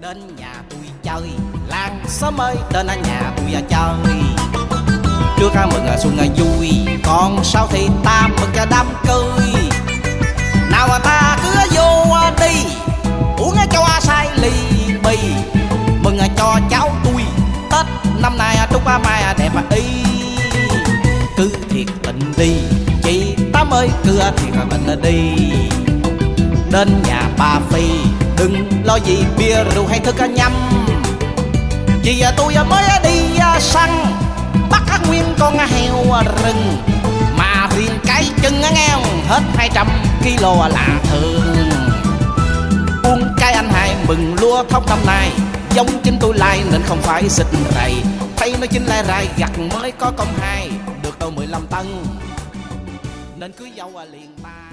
Đến nhà tôi chơi, làng xóm ơi đến nhà tôi chơi. Trước mừng xuân vui, còn sau thì ta mừng cho đám cưới. Nào ta cứ vô đi, uống cho say ly bì, mừng cho cháu tôi Tết năm nay chúc ba mai đẹp y. Cứ thiệt tình đi chị Tám ơi, cứ thiệt tình đi. Đến nhà bà Phi đừng lo gì bia rượu hay thức nhắm, vì tôi mới đi săn bắt nguyên con heo rừng, mà riêng cái chân nghèo hết 200 kg là thường. Uống cái anh hai mừng lúa thóc năm nay, giống chính tôi lai nên không phải xịt rầy. Thấy nó chính lai rai gặt mới có công hai, được đâu 15 tấn nên cưới dâu liền ba.